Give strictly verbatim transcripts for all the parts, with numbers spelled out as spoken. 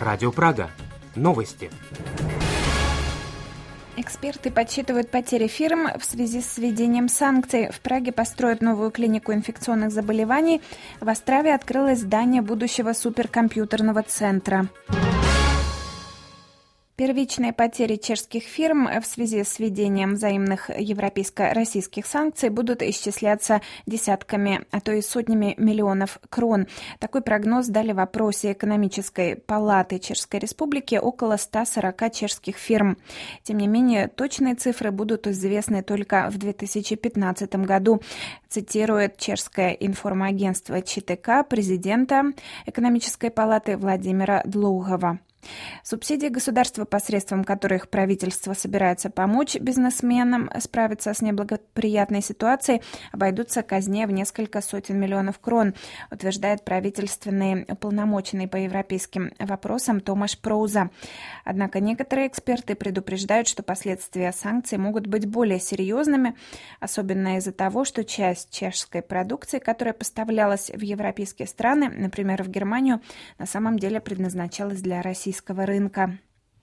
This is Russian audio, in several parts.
Радио Прага. Новости. Эксперты подсчитывают потери фирм в связи с введением санкций. В Праге построят новую клинику инфекционных заболеваний. В Острове открылось здание будущего суперкомпьютерного центра. Первичные потери чешских фирм в связи с введением взаимных европейско-российских санкций будут исчисляться десятками, а то и сотнями миллионов крон. Такой прогноз дали в опросе экономической палаты Чешской Республики около ста сорока чешских фирм. Тем не менее, точные цифры будут известны только в две тысячи пятнадцатом году, цитирует чешское информагентство ЧТК президента экономической палаты Владимира Длоухова. Субсидии государства, посредством которых правительство собирается помочь бизнесменам справиться с неблагоприятной ситуацией, обойдутся казне в несколько сотен миллионов крон, утверждает правительственный уполномоченный по европейским вопросам Томаш Проуза. Однако некоторые эксперты предупреждают, что последствия санкций могут быть более серьезными, особенно из-за того, что часть чешской продукции, которая поставлялась в европейские страны, например, в Германию, на самом деле предназначалась для России рынка.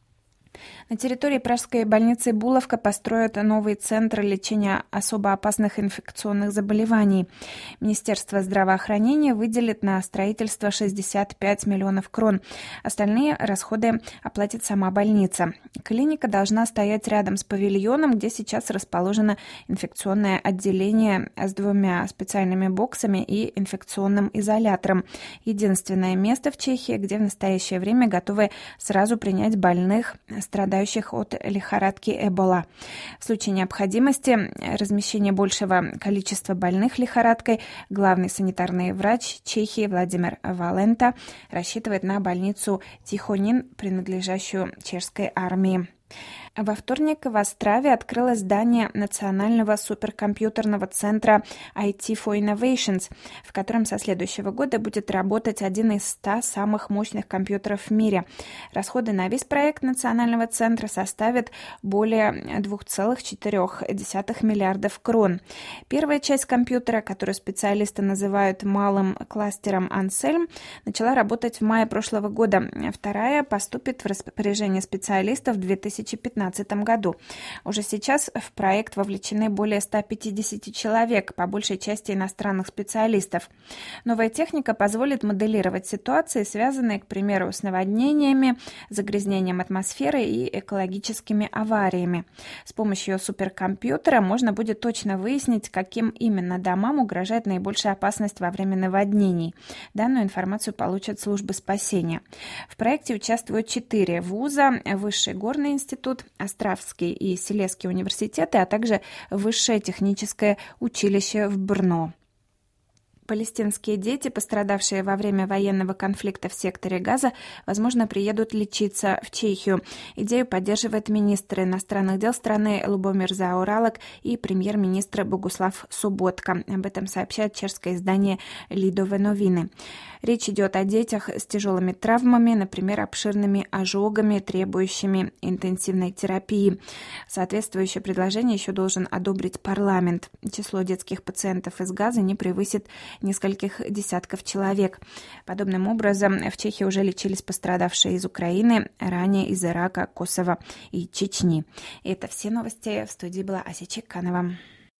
На территории пражской больницы Булавка построят новый центр лечения особо опасных инфекционных заболеваний. Министерство здравоохранения выделит на строительство шестьдесят пять миллионов крон. Остальные расходы оплатит сама больница. Клиника должна стоять рядом с павильоном, где сейчас расположено инфекционное отделение с двумя специальными боксами и инфекционным изолятором. Единственное место в Чехии, где в настоящее время готовы сразу принять больных, страдающих от лихорадки Эбола. В случае необходимости размещения большего количества больных лихорадкой главный санитарный врач Чехии Владимир Валента рассчитывает на больницу Тихонин, принадлежащую чешской армии. Во вторник в Острове открылось здание Национального суперкомпьютерного центра ай ти for Innovations, в котором со следующего года будет работать один из ста самых мощных компьютеров в мире. Расходы на весь проект Национального центра составят более двух целых четырёх десятых миллиардов крон. Первая часть компьютера, которую специалисты называют малым кластером Ансельм, начала работать в мае прошлого года. Вторая поступит в распоряжение специалистов в две тысячи пятнадцатом году. Уже сейчас в проект вовлечены более ста пятидесяти человек, по большей части иностранных специалистов. Новая техника позволит моделировать ситуации, связанные, к примеру, с наводнениями, загрязнением атмосферы и экологическими авариями. С помощью суперкомпьютера можно будет точно выяснить, каким именно домам угрожает наибольшая опасность во время наводнений. Данную информацию получат службы спасения. В проекте участвуют четыре вуза: Высший горный институт, Островский и Силезский университеты, а также Высшее техническое училище в Брно. Палестинские дети, пострадавшие во время военного конфликта в секторе Газа, возможно, приедут лечиться в Чехию. Идею поддерживает министр иностранных дел страны Лубомир Заоралок и премьер-министр Богуслав Соботка. Об этом сообщает чешское издание Lidové noviny. Речь идет о детях с тяжелыми травмами, например, обширными ожогами, требующими интенсивной терапии. Соответствующее предложение еще должен одобрить парламент. Число детских пациентов из Газа не превысит нескольких десятков человек. Подобным образом в Чехии уже лечились пострадавшие из Украины, ранее из Ирака, Косово и Чечни. И это все новости. В студии была Ася Чеканова.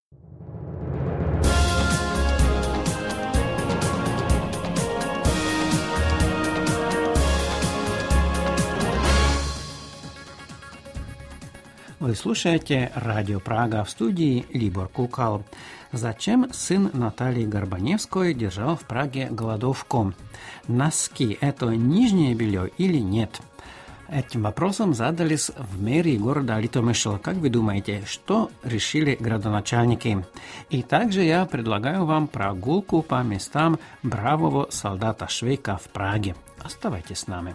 Вы слушаете Радио Прага, в студии Либор Кукал. Зачем сын Натальи Горбаневской держал в Праге голодовку? Носки – это нижнее белье или нет? Этим вопросом задались в мэрии города Литомышль. Как вы думаете, что решили градоначальники? И также я предлагаю вам прогулку по местам бравого солдата Швейка в Праге. Оставайтесь с нами.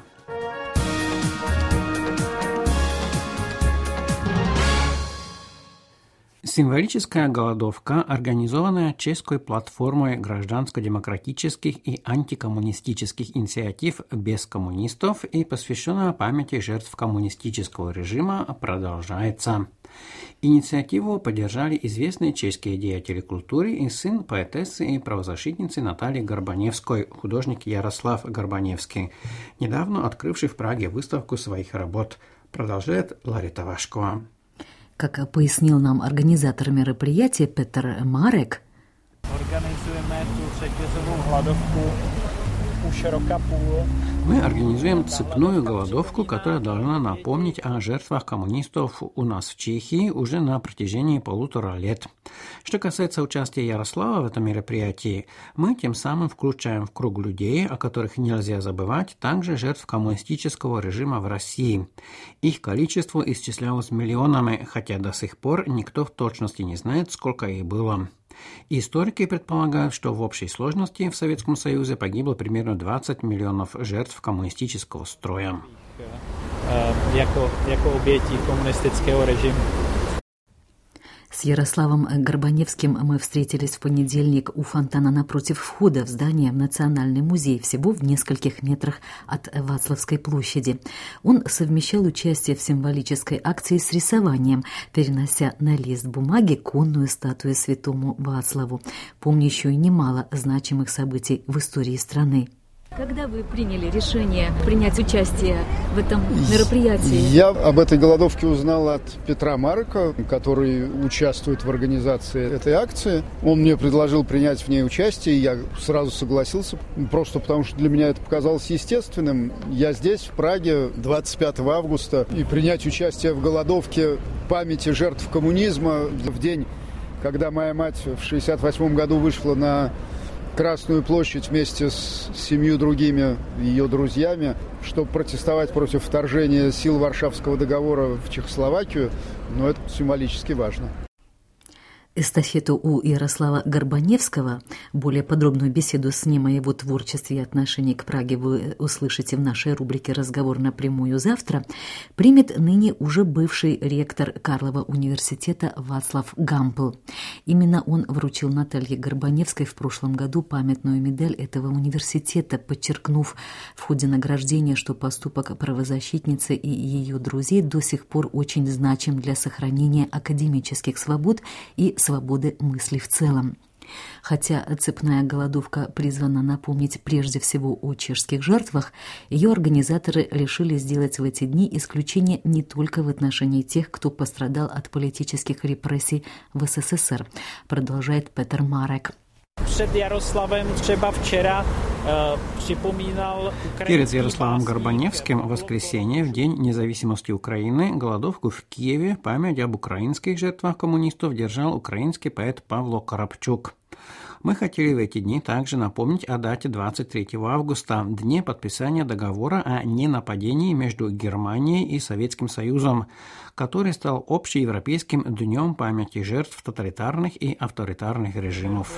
Символическая голодовка, организованная чешской платформой гражданско-демократических и антикоммунистических инициатив без коммунистов и посвященная памяти жертв коммунистического режима, продолжается. Инициативу поддержали известные чешские деятели культуры и сын поэтессы и правозащитницы Натальи Горбаневской, художник Ярослав Горбаневский, недавно открывший в Праге выставку своих работ, продолжает Ларита Вашкова. Как пояснил нам организатор мероприятия Петр Марек, мы организуем цепную голодовку, которая должна напомнить о жертвах коммунистов у нас в Чехии уже на протяжении полутора лет. Что касается участия Ярослава в этом мероприятии, мы тем самым включаем в круг людей, о которых нельзя забывать, также жертв коммунистического режима в России. Их количество исчислялось миллионами, хотя до сих пор никто в точности не знает, сколько их было. Историки предполагают, что в общей сложности в Советском Союзе погибло примерно двадцать миллионов жертв коммунистического строя. Jako, jako obětí komunistického režimu. С Ярославом Горбаневским мы встретились в понедельник у фонтана напротив входа в здание в Национальный музей, всего в нескольких метрах от Вацлавской площади. Он совмещал участие в символической акции с рисованием, перенося на лист бумаги конную статую святому Вацлаву, помнящую немало значимых событий в истории страны. Когда вы приняли решение принять участие в этом мероприятии? Я об этой голодовке узнал от Петра Марека, который участвует в организации этой акции. Он мне предложил принять в ней участие, и я сразу согласился, просто потому что для меня это показалось естественным. Я здесь, в Праге, двадцать пятого августа, и принять участие в голодовке памяти жертв коммунизма в день, когда моя мать в шестьдесят восьмом году вышла на Красную площадь вместе с семью другими ее друзьями, чтобы протестовать против вторжения сил Варшавского договора в Чехословакию, но это символически важно. Эстафету у Ярослава Горбаневского, более подробную беседу с ним о его творчестве и отношении к Праге вы услышите в нашей рубрике «Разговор напрямую» завтра, примет ныне уже бывший ректор Карлова университета Вацлав Гампл. Именно он вручил Наталье Горбаневской в прошлом году памятную медаль этого университета, подчеркнув в ходе награждения, что поступок правозащитницы и ее друзей до сих пор очень значим для сохранения академических свобод и свободы мысли в целом. Хотя цепная голодовка призвана напомнить прежде всего о чешских жертвах, ее организаторы решили сделать в эти дни исключение не только в отношении тех, кто пострадал от политических репрессий в СССР, продолжает Петр Марек. Перед Ярославом Горбаневским в воскресенье, в День независимости Украины, голодовку в Киеве память об украинских жертвах коммунистов держал украинский поэт Павло Карапчук. Мы хотели в эти дни также напомнить о дате двадцать третьего августа, дне подписания договора о ненападении между Германией и Советским Союзом, который стал общеевропейским днем памяти жертв тоталитарных и авторитарных режимов.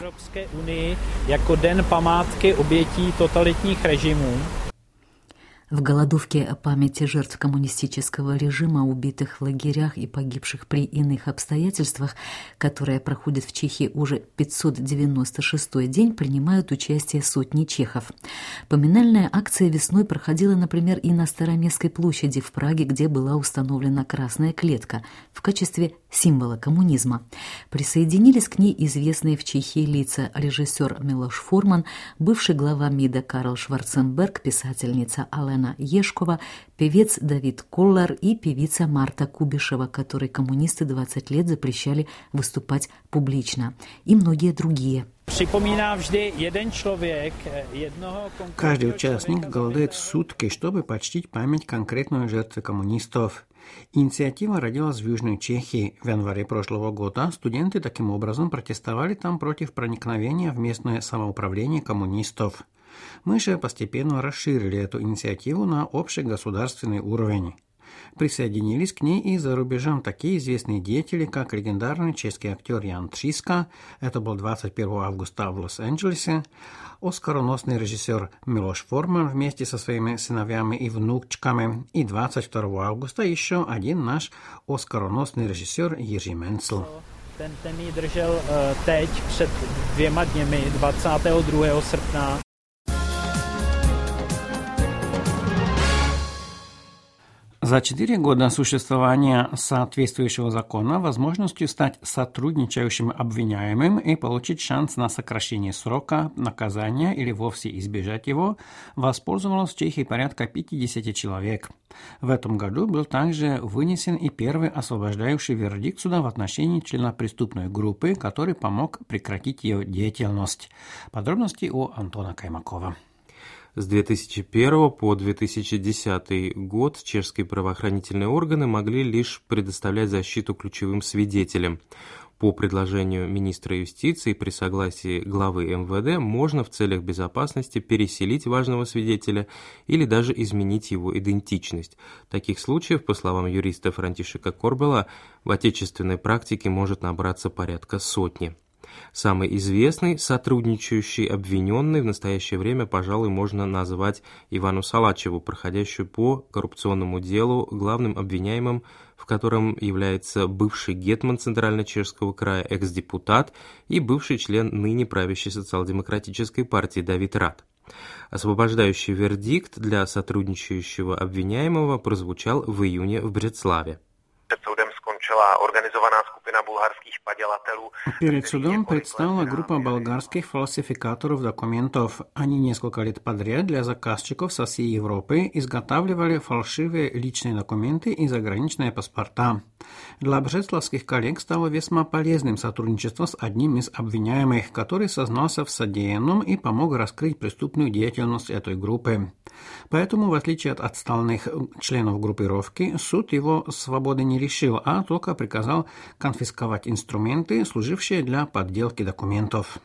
В голодовке памяти жертв коммунистического режима, убитых в лагерях и погибших при иных обстоятельствах, которая проходит в Чехии уже пятьсот девяносто шестой день, принимают участие сотни чехов. Поминальная акция весной проходила, например, и на Староместской площади в Праге, где была установлена красная клетка в качестве символа коммунизма. Присоединились к ней известные в Чехии лица: режиссер Милош Форман, бывший глава МИДа Карл Шварценберг, писательница Алена Ешкова, певец Давид Коллар и певица Марта Кубишева, которой коммунисты двадцать лет запрещали выступать публично, и многие другие. Каждый участник голодает сутки, чтобы почтить память конкретной жертвы коммунистов. Инициатива родилась в Южной Чехии. В январе прошлого года студенты таким образом протестовали там против проникновения в местное самоуправление коммунистов. Мы же постепенно расширили эту инициативу на общегосударственный уровень. Присоединились к ней и за рубежом такие известные деятели, как легендарный чешский актер Jan Tříska, это был двадцать первого августа в Лос-Анджелесе, оскароносный режиссер Милош Форман вместе со своими сыновьями и внучками, и двадцать второго августа еще один наш оскароносный режиссер Jiří Mencl. Ten, ten ji držel uh, teď před dvěma dněmi, dvacátého druhého srpna. За четыре года существования соответствующего закона возможностью стать сотрудничающим обвиняемым и получить шанс на сокращение срока наказания или вовсе избежать его воспользовалось в Чехии порядка пятьдесят человек. В этом году был также вынесен и первый освобождающий вердикт суда в отношении члена преступной группы, который помог прекратить ее деятельность. Подробности у Антона Каймакова. С две тысячи первого по две тысячи десятый год чешские правоохранительные органы могли лишь предоставлять защиту ключевым свидетелям. По предложению министра юстиции при согласии главы эм вэ дэ можно в целях безопасности переселить важного свидетеля или даже изменить его идентичность. Таких случаев, по словам юриста Франтишека Корбела, в отечественной практике может набраться порядка сотни. Самый известный сотрудничающий обвиненный в настоящее время, пожалуй, можно назвать Ивану Салачеву, проходящую по коррупционному делу, главным обвиняемым в котором является бывший гетман Центрально-Чешского края, экс-депутат и бывший член ныне правящей социал-демократической партии Давид Рад. Освобождающий вердикт для сотрудничающего обвиняемого прозвучал в июне в Бřeclavi. Перед судом предстала группа болгарских фальсификаторов документов. Они несколько лет подряд для заказчиков со всей Европы изготавливали фальшивые личные документы и заграничные паспорта. Для бřeclavских коллег стало весьма полезным сотрудничество с одним из обвиняемых, который сознался в содеянном и помог раскрыть преступную деятельность этой группы. Поэтому, в отличие от отсталых членов группировки, суд его свободы не лишил, а только приказал конфисковать инструменты, служившие для подделки документов.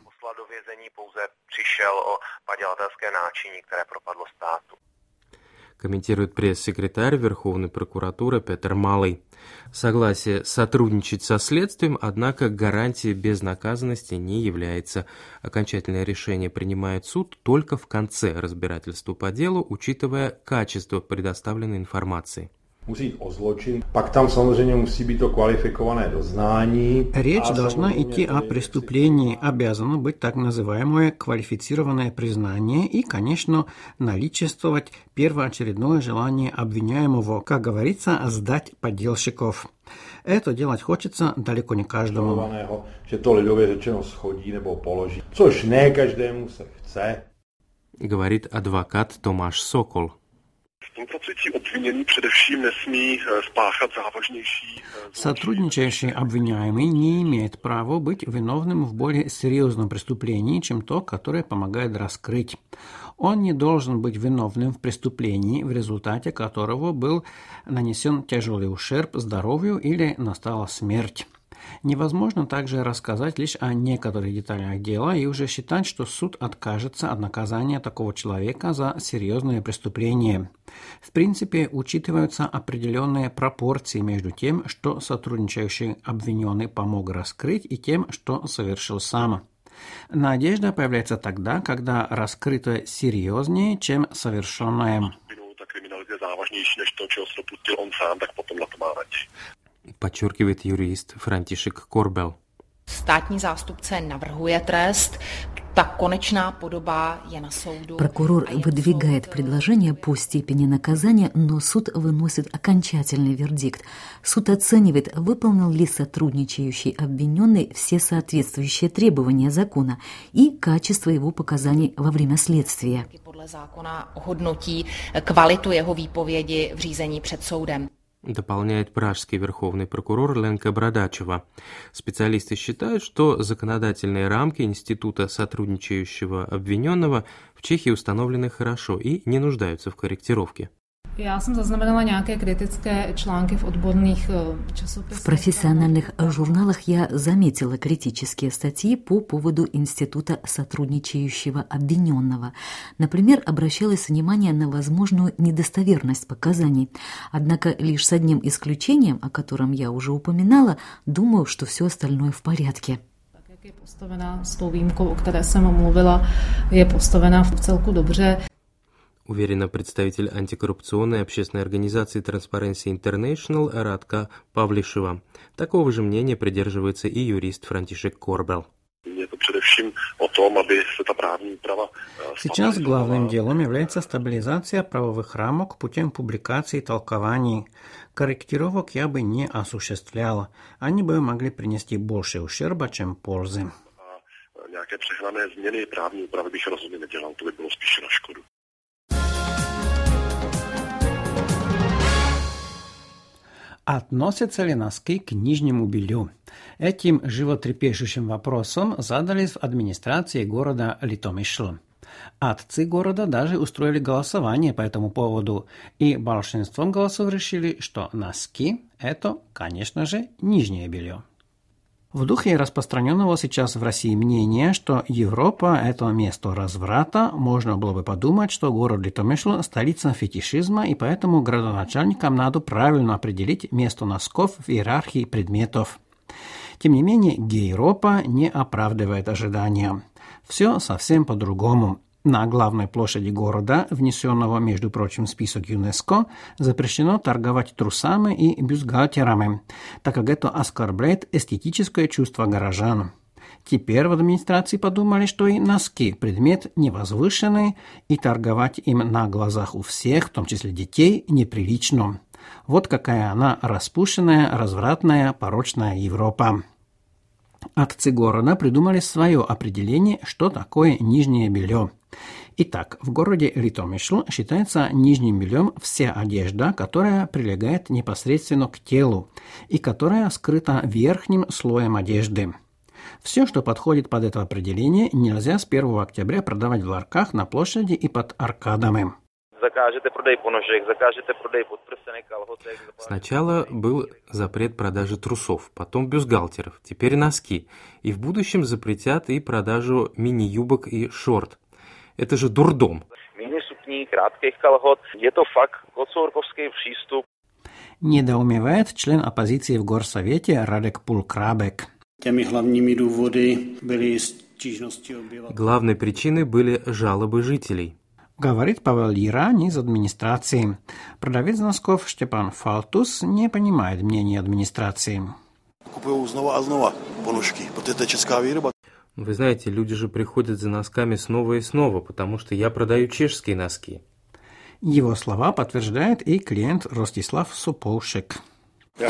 Комментирует пресс-секретарь Верховной прокуратуры Петр Малый. Согласие сотрудничать со следствием, однако, гарантией безнаказанности не является. Окончательное решение принимает суд только в конце разбирательства по делу, учитывая качество предоставленной информации. Musí o zločin, pak tam samozřejmě musí být to kvalifikované doznání. Речь должна идти о преступлении, обязано быть так называемое квалифицированное признание и, конечно, наличествовать первоочередное желание обвиняемого, как говорится, сдать подделщиков. Это делать хочется далеко не каждому. Že to lidově řečeno schodí nebo položí, což ne každému se chce. Говорит адвокат Томаш Сокол. Сотрудничающий обвиняемый не имеет права быть виновным в более серьезном преступлении, чем то, которое помогает раскрыть. Он не должен быть виновным в преступлении, в результате которого был нанесен тяжелый ущерб здоровью или настала смерть. Невозможно также рассказать лишь о некоторых деталях дела и уже считать, что суд откажется от наказания такого человека за серьезное преступление. В принципе, учитываются определенные пропорции между тем, что сотрудничающий обвиненный помог раскрыть, и тем, что совершил сам. Надежда появляется тогда, когда раскрыто серьезнее, чем совершенное. Подчеркивает юрист Франтишек Корбел. Státní zástupce navrhuje trest, ta konečná podoba je na soudu. Прокурор выдвигает предложение по степени наказания, но суд выносит окончательный вердикт. Суд оценивает, выполнил ли сотрудничающий обвиненный все соответствующие требования закона и качество его показаний во время следствия. Podle zákona hodnotí kvalitu jeho výpovědi v řízení před soudem. Дополняет пражский верховный прокурор Ленка Брадачева. Специалисты считают, что законодательные рамки института сотрудничающего обвиненного в Чехии установлены хорошо и не нуждаются в корректировке. Já jsem zaznamenala nějaké kritické články v odborných časopisech. В профессиональных журналах я заметила критические статьи по поводу института сотрудничающего обвиненного. Например, обращалось внимание на возможную недостоверность показаний. Однако лишь с одним исключением, о котором я уже упоминала, думаю, что все остальное в порядке. Tak, jak je postavená s tou výjimkou, o které jsem mluvila, je postavená v celku dobře. уверена представитель антикоррупционной общественной организации Transparency International Радка Павлишева. Такого же мнения придерживается и юрист Франтишек Корбел. Сейчас главным делом является стабилизация правовых рамок путем публикации и толкований. Корректировок я бы не осуществлял. Они бы могли принести больше ущерба, чем пользы. Nějaké přehnané změny právní úpravy bych rozhodně nedělal, to by bylo spíše na škodu. Относятся ли носки к нижнему белью? Этим животрепещущим вопросом задались в администрации города Литомишл. Отцы города даже устроили голосование по этому поводу, и большинством голосов решили, что носки – это, конечно же, нижнее белье. В духе распространенного сейчас в России мнения, что Европа – это место разврата, можно было бы подумать, что город Литомишл – столица фетишизма, и поэтому градоначальникам надо правильно определить место носков в иерархии предметов. Тем не менее, Гейропа не оправдывает ожидания. Все совсем по-другому. На главной площади города, внесенного, между прочим, в список ЮНЕСКО, запрещено торговать трусами и бюстгальтерами, так как это оскорбляет эстетическое чувство горожан. Теперь в администрации подумали, что и носки – предмет невозвышенный, и торговать им на глазах у всех, в том числе детей, неприлично. Вот какая она распущенная, развратная, порочная Европа. Отцы города придумали свое определение, что такое нижнее белье. Итак, в городе Литомишл считается нижним бельем вся одежда, которая прилегает непосредственно к телу и которая скрыта верхним слоем одежды. Все, что подходит под это определение, нельзя с первого октября продавать в ларьках на площади и под аркадами. Сначала был запрет продажи трусов, потом бюстгальтеров, теперь носки. И в будущем запретят и продажу мини-юбок и шорт. Это же дурдом. Недоумевает член оппозиции в горсовете Радек Пулкрабек. Главной причиной были жалобы жителей. Говорит Павел Лиран из администрации. Продавец носков Штепан Фалтус не понимает мнения администрации. Вы знаете, люди же приходят за носками снова и снова, потому что я продаю чешские носки. Его слова подтверждает и клиент Ростислав Суполшек. Я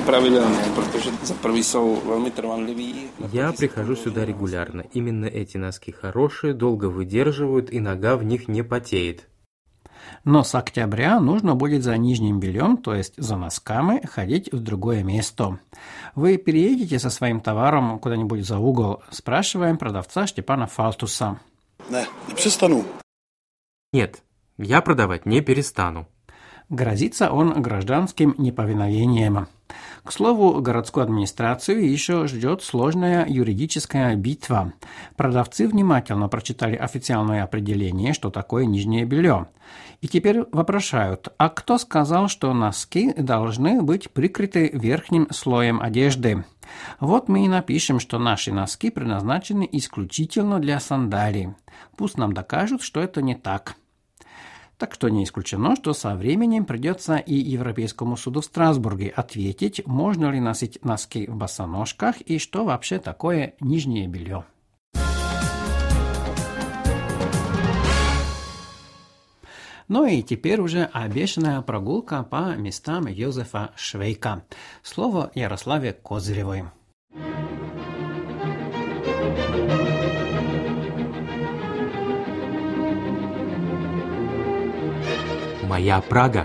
прихожу сюда регулярно. Именно эти носки хорошие, долго выдерживают, и нога в них не потеет. Но с октября нужно будет за нижним бельем, то есть за носками, ходить в другое место. Вы переедете со своим товаром куда-нибудь за угол, спрашиваем продавца Штепана Фалтуса. Не, не перестану. Нет, я продавать не перестану. Грозится он гражданским неповиновением. К слову, городскую администрацию еще ждет сложная юридическая битва. Продавцы внимательно прочитали официальное определение, что такое нижнее белье. И теперь вопрошают, а кто сказал, что носки должны быть прикрыты верхним слоем одежды? Вот мы и напишем, что наши носки предназначены исключительно для сандалий. Пусть нам докажут, что это не так. Так что не исключено, что со временем придется и Европейскому суду в Страсбурге ответить, можно ли носить носки в босоножках и что вообще такое нижнее белье. Ну и теперь уже обещанная прогулка по местам Йозефа Швейка. Слово Ярославе Козыревой. Моя Прага.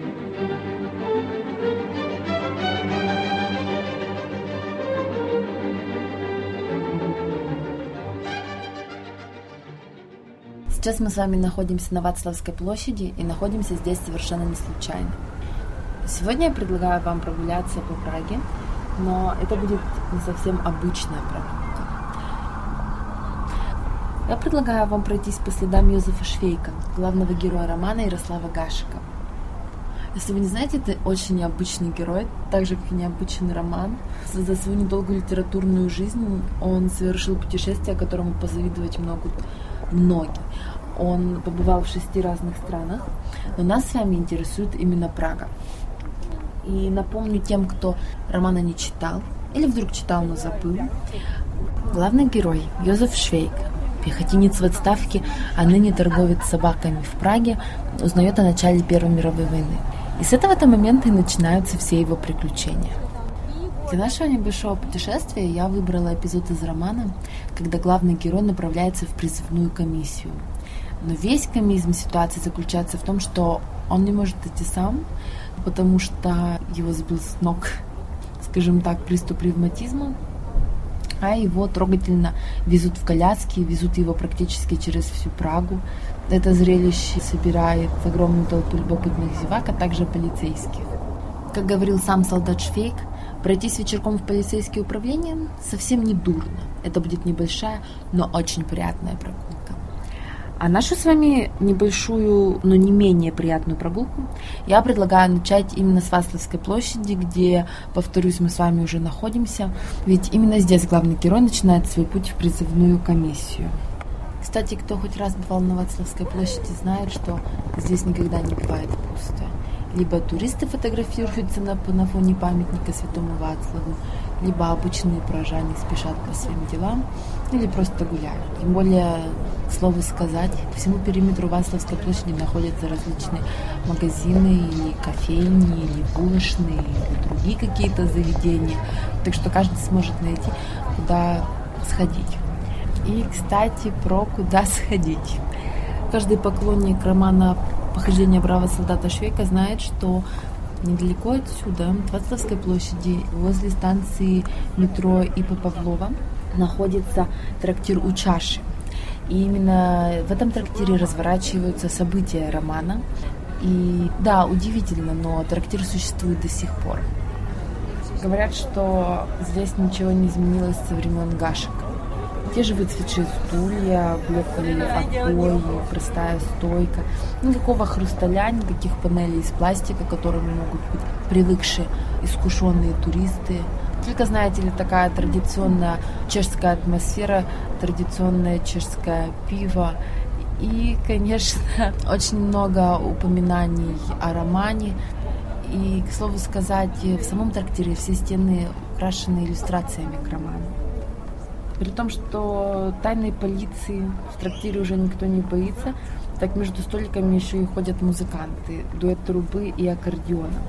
Сейчас мы с вами находимся на Вацлавской площади и находимся здесь совершенно не случайно. Сегодня я предлагаю вам прогуляться по Праге, но это будет не совсем обычная прогулка. Я предлагаю вам пройтись по следам Йозефа Швейка, главного героя романа Ярослава Гашека. Если вы не знаете, это очень необычный герой, так же, как и необычный роман. За свою недолгую литературную жизнь он совершил путешествие, которому позавидовать могут многие. Он побывал в шести разных странах, но нас с вами интересует именно Прага. И напомню тем, кто романа не читал, или вдруг читал, но забыл. Главный герой Йозеф Швейк, пехотинец в отставке, а ныне торговец собаками в Праге, узнает о начале Первой мировой войны. И с этого-то момента и начинаются все его приключения. Для нашего небольшого путешествия я выбрала эпизод из романа, когда главный герой направляется в призывную комиссию. Но весь комизм ситуации заключается в том, что он не может идти сам, потому что его сбил с ног, скажем так, приступ ревматизма, а его трогательно везут в коляске, везут его практически через всю Прагу. Это зрелище собирает огромную толпу любопытных зевак, а также полицейских. Как говорил сам солдат Швейк, пройтись вечерком в полицейское управление совсем не дурно. Это будет небольшая, но очень приятная прогулка. А нашу с вами небольшую, но не менее приятную прогулку я предлагаю начать именно с Вацлавской площади, где, повторюсь, мы с вами уже находимся. Ведь именно здесь главный герой начинает свой путь в призывную комиссию. Кстати, кто хоть раз бывал на Вацлавской площади, знает, что здесь никогда не бывает пусто. Либо туристы фотографируются на, на фоне памятника Святому Вацлаву, либо обычные прожане спешат по своим делам, или просто гуляют. Тем более, к слову сказать, по всему периметру Вацлавской площади находятся различные магазины, или кофейни, или булочные, или другие какие-то заведения. Так что каждый сможет найти, куда сходить. И, кстати, про куда сходить. Каждый поклонник романа «Похождение бравого солдата Швейка» знает, что недалеко отсюда, от Вацлавской площади, возле станции метро И П Павлова, находится трактир у чаши. И именно в этом трактире разворачиваются события романа. И да, удивительно, но трактир существует до сих пор. Говорят, что здесь ничего не изменилось со времен Гашек. Те же выцветшие стулья, блеклые обои, простая стойка. Никакого хрусталя, никаких панелей из пластика, к которым могут быть привыкшие искушенные туристы. Только, знаете ли, такая традиционная чешская атмосфера, традиционное чешское пиво. И, конечно, очень много упоминаний о романе. И, к слову сказать, в самом трактире все стены украшены иллюстрациями к роману. При том, что тайной полиции в трактире уже никто не боится, так между столиками еще и ходят музыканты, дуэт трубы и аккордеона.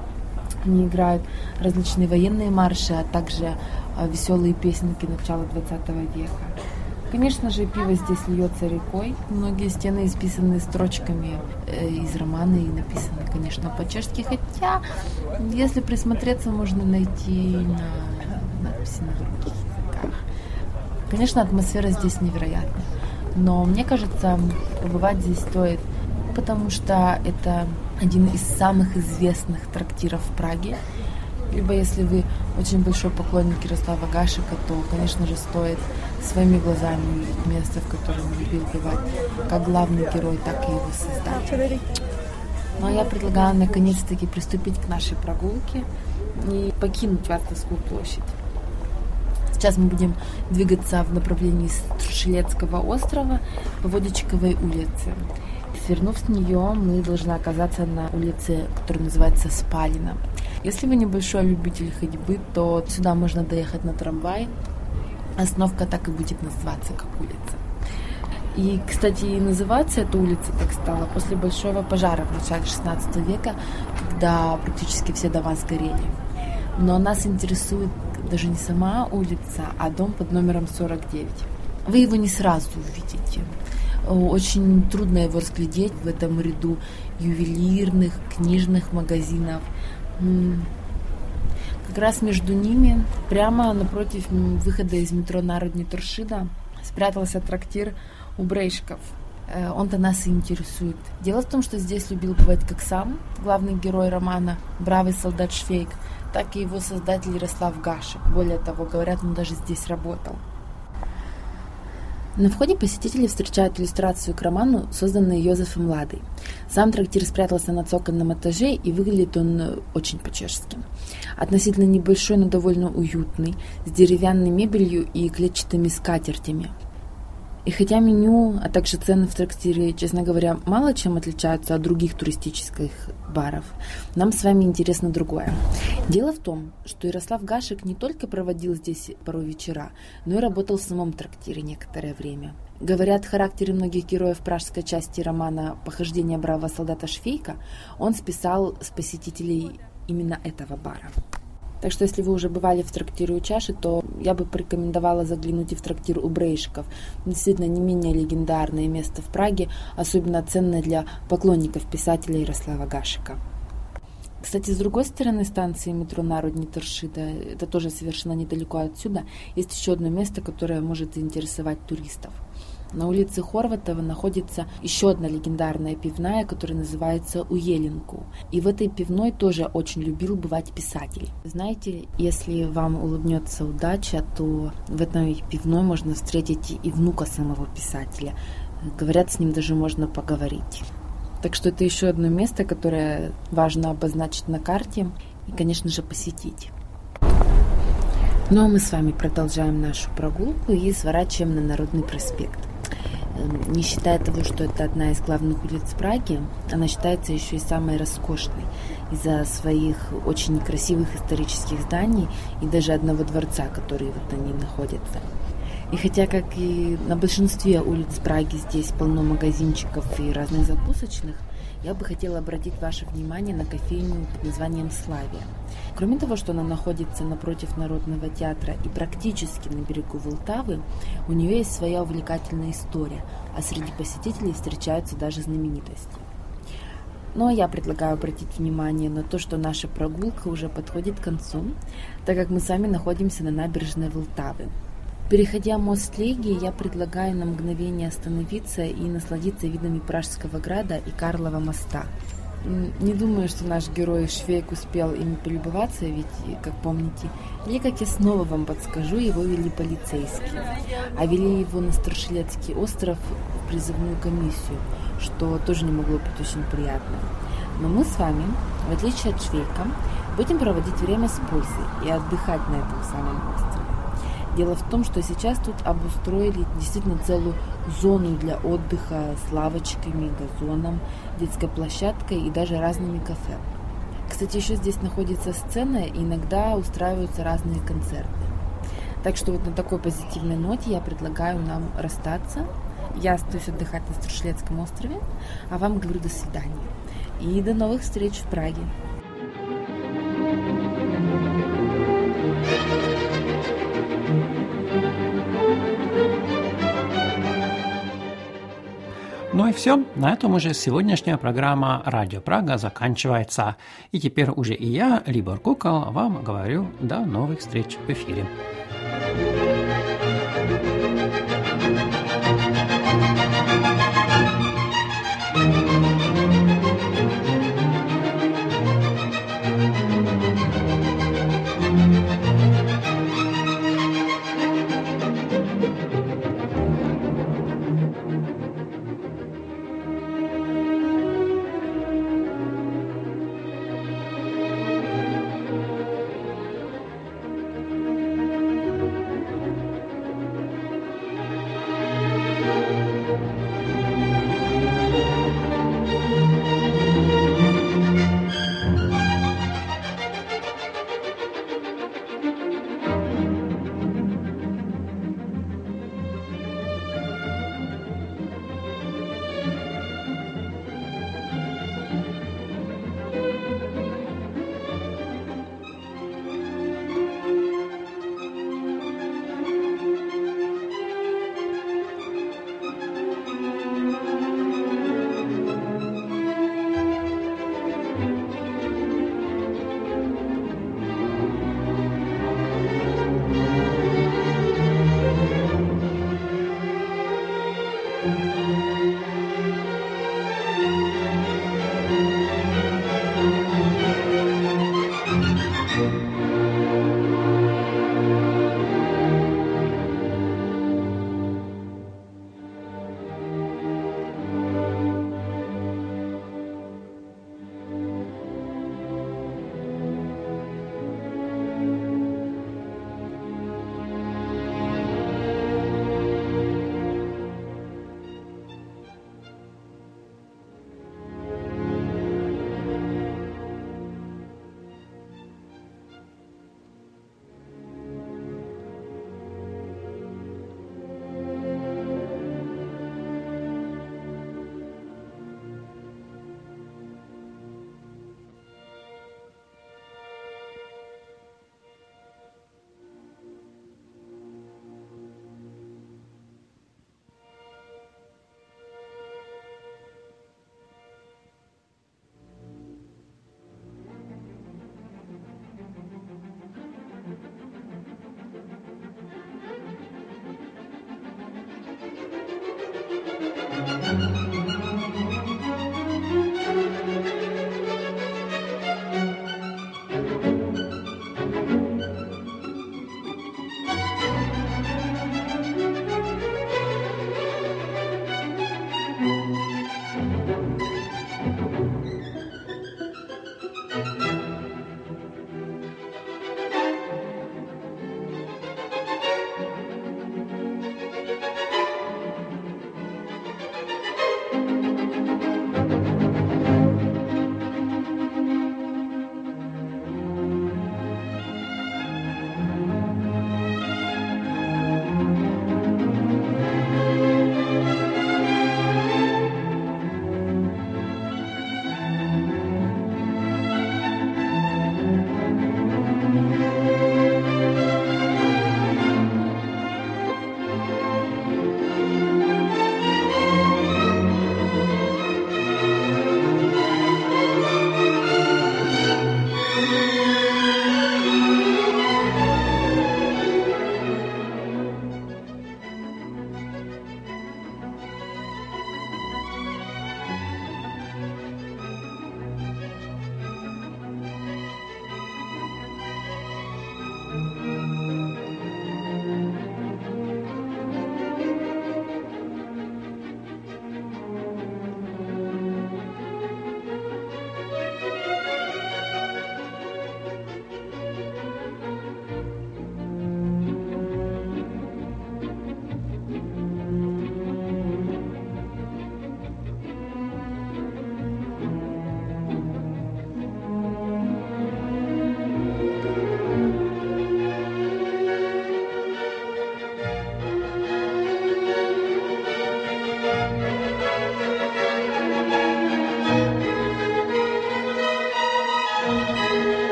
Они играют различные военные марши, а также веселые песенки начала двадцатого века. Конечно же, пиво здесь льется рекой. Многие стены исписаны строчками из романа и написаны, конечно, по-чешски. Хотя, если присмотреться, можно найти на надписи на других языках. Конечно, атмосфера здесь невероятная. Но мне кажется, побывать здесь стоит, потому что это один из самых известных трактиров в Праге. Либо если вы очень большой поклонник Ярослава Гашека, то, конечно же, стоит своими глазами увидеть место, в котором любил бывать как главный герой, так и его создатель. Ну а я предлагаю наконец-таки приступить к нашей прогулке и покинуть Вацлавскую площадь. Сейчас мы будем двигаться в направлении Стршелецкого острова по Водичковой улице. Свернув с нее, мы должны оказаться на улице, которая называется Спалина. Если вы небольшой любитель ходьбы, то сюда можно доехать на трамвае. Остановка так и будет называться, как улица. И, кстати, называться эта улица так стала после большого пожара в начале шестнадцатого века, когда практически все дома сгорели. Но нас интересует даже не сама улица, а дом под номером сорок девять. Вы его не сразу увидите. Очень трудно его разглядеть в этом ряду ювелирных, книжных магазинов. Как раз между ними, прямо напротив выхода из метро Народни Торшида, спрятался трактир у Брейшков. Он-то нас и интересует. Дело в том, что здесь любил бывать как сам главный герой романа «Бравый солдат Швейк», так и его создатель Ярослав Гашек. Более того, говорят, он даже здесь работал. На входе посетители встречают иллюстрацию к роману, созданную Йозефом Ладой. Сам трактир спрятался на цокольном этаже, и выглядит он очень по-чешски. Относительно небольшой, но довольно уютный, с деревянной мебелью и клетчатыми скатертями. И хотя меню, а также цены в трактире, честно говоря, мало чем отличаются от других туристических баров, нам с вами интересно другое. Дело в том, что Ярослав Гашек не только проводил здесь порой вечера, но и работал в самом трактире некоторое время. Говорят, в характере многих героев пражской части романа «Похождение бравого солдата Швейка» он списал с посетителей именно этого бара. Так что, если вы уже бывали в трактире у чаши, то я бы порекомендовала заглянуть и в трактир у Брейшиков. Действительно, не менее легендарное место в Праге, особенно ценное для поклонников писателя Ярослава Гашека. Кстати, с другой стороны станции метро Народни Торшида, это тоже совершенно недалеко отсюда, есть еще одно место, которое может заинтересовать туристов. На улице Хорватова находится еще одна легендарная пивная, которая называется Уеленку. И в этой пивной тоже очень любил бывать писатель. Знаете, если вам улыбнется удача, то в этой пивной можно встретить и внука самого писателя. Говорят, с ним даже можно поговорить. Так что это еще одно место, которое важно обозначить на карте и, конечно же, посетить. Ну а мы с вами продолжаем нашу прогулку и сворачиваем на Народный проспект. Не считая того, что это одна из главных улиц Праги, она считается еще и самой роскошной из-за своих очень красивых исторических зданий и даже одного дворца, который вот на ней находится. И хотя, как и на большинстве улиц Праги, здесь полно магазинчиков и разных закусочных, я бы хотела обратить ваше внимание на кофейню под названием «Славия». Кроме того, что она находится напротив Народного театра и практически на берегу Волтавы, у нее есть своя увлекательная история, а среди посетителей встречаются даже знаменитости. Ну а я предлагаю обратить внимание на то, что наша прогулка уже подходит к концу, так как мы с вами находимся на набережной Волтавы. Переходя мост Легии, я предлагаю на мгновение остановиться и насладиться видами Пражского града и Карлова моста. Не думаю, что наш герой Швейк успел ими полюбоваться, ведь, как помните, или, как я снова вам подскажу, его вели полицейские, а вели его на Старшилецкий остров в призывную комиссию, что тоже не могло быть очень приятно. Но мы с вами, в отличие от Швейка, будем проводить время с пользой и отдыхать на этом самом острове. Дело в том, что сейчас тут обустроили действительно целую зону для отдыха с лавочками, газоном, детской площадкой и даже разными кафе. Кстати, еще здесь находится сцена, и иногда устраиваются разные концерты. Так что вот на такой позитивной ноте я предлагаю нам расстаться. Я остаюсь отдыхать на Старшилецком острове, а вам говорю до свидания. И до новых встреч в Праге. Ну и все, на этом уже сегодняшняя программа «Радио Прага» заканчивается. И теперь уже и я, Либор Кукол, вам говорю до новых встреч в эфире.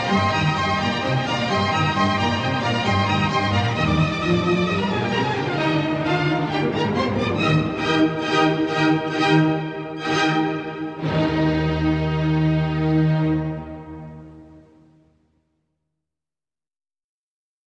Thank you.